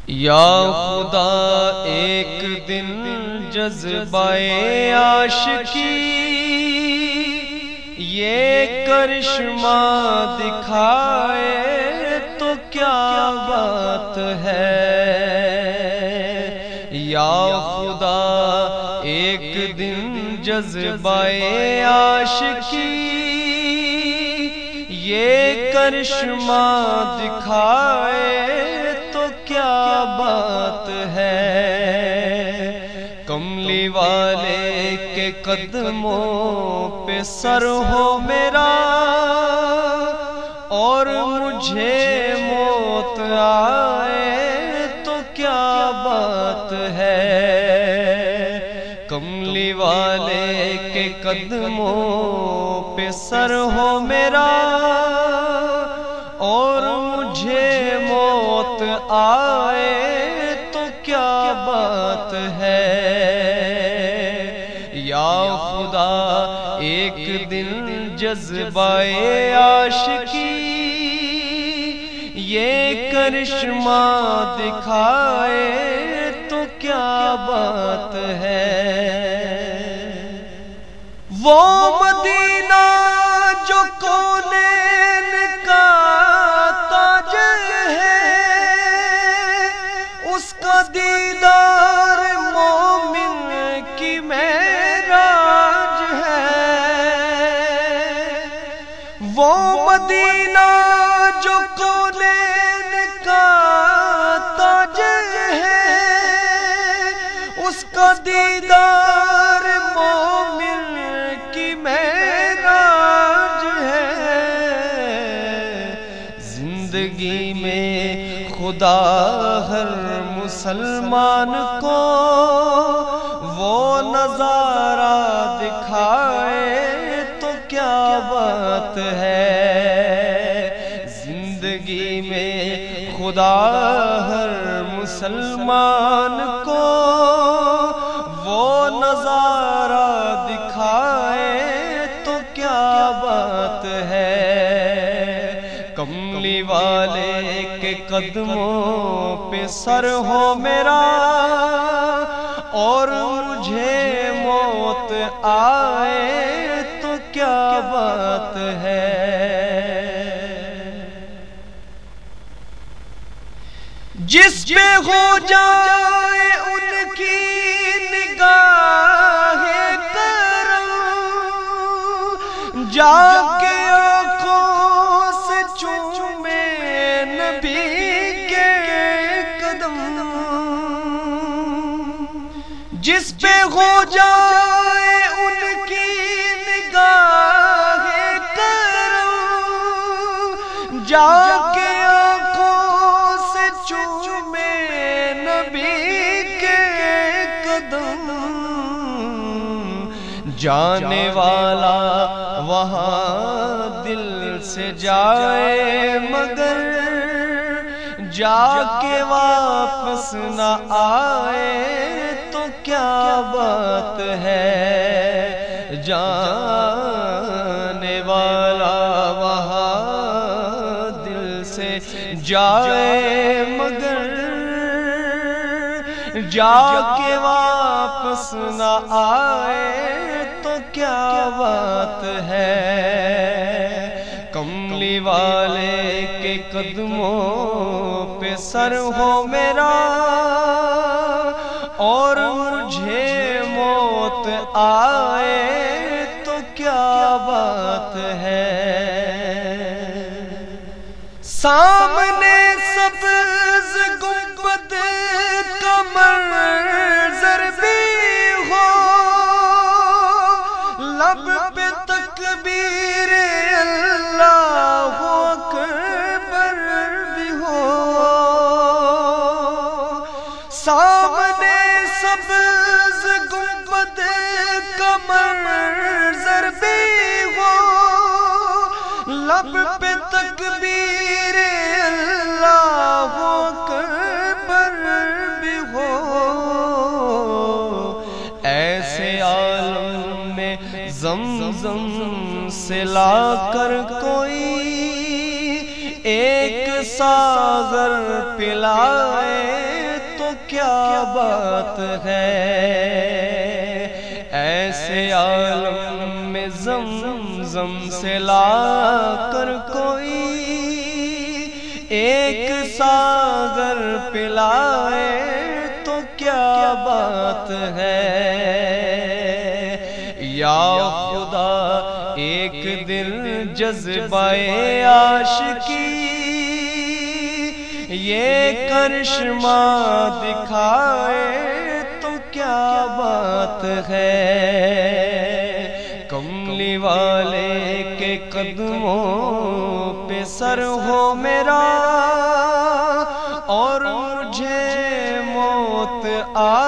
یا خدا ایک دن جذبہ عاشقی یہ کرشمہ دکھائے تو کیا بات ہے۔ یا خدا ایک دن جذبہ عاشقی یہ کرشمہ دکھائے تو کیا بات ہے۔ کملی والے کے قدموں پہ سر ہو میرا اور مجھے موت آئے تو کیا بات ہے۔ کملی والے کے قدموں پہ سر ہو میرا اور مجھے موت آئے تو کیا بات ہے۔ یا خدا ایک دن جذبہ عاشقی یہ کرشمہ دکھائے تو کیا بات ہے۔ وہ مدینہ جو کونین کا تاج ہے اس کا دیدار مومن کی معراج ہے۔ وہ مدینہ جو کونین کا تاج ہے اس کا دیدار مومن کی معراج ہے۔ زندگی میں خدا ہر مسلمان کو وہ نظارہ دکھائے تو کیا بات ہے۔ زندگی میں خدا ہر مسلمان کو وہ نظارہ دکھائے تو کیا بات ہے۔ کملی والے کے قدموں پہ سر ہو میرا اور مجھے موت آئے تو کیا بات ہے۔ جس پہ ہو جائے ان کی نگاہ کرم جا کے آنکھوں سے چومے نبی کے قدم۔ جس پہ ہو جائے ان کی نگاہ کرم جا کے آنکھوں سے چومے نبی کے قدم۔ جانے والا وہاں دل سے جائے مگر جا کے واپس نہ آئے تو کیا بات ہے۔ جانے والا وہاں دل سے جائے مگر جا کے واپس نہ آئے تو کیا بات ہے۔ کملی والے کے قدموں پہ سر ہو میرا اور مجھے موت آئے تو کیا بات ہے۔ سامنے سبز گنبد کا منظر بھی ہو لب پہ تکبیر اللہ اکبر بھی ہو۔ سامنے سبز گنبد کا منظر بھی ہو لب پہ تکبیر اللہ اکبر بھی ہو۔ ایسے عالم میں زمزم سے لا کر کوئی ایک ساغر پلائے کیا بات ہے، ایسے عالم میں زمزم سے لا کر کوئی ایک ساغر پلائے تو کیا بات ہے۔ یا خدا ایک دل جذبہ عاشقی یہ کرشمہ دکھائے تو کیا بات ہے۔ کملی والے کے قدموں پہ سر ہو میرا اور مجھے موت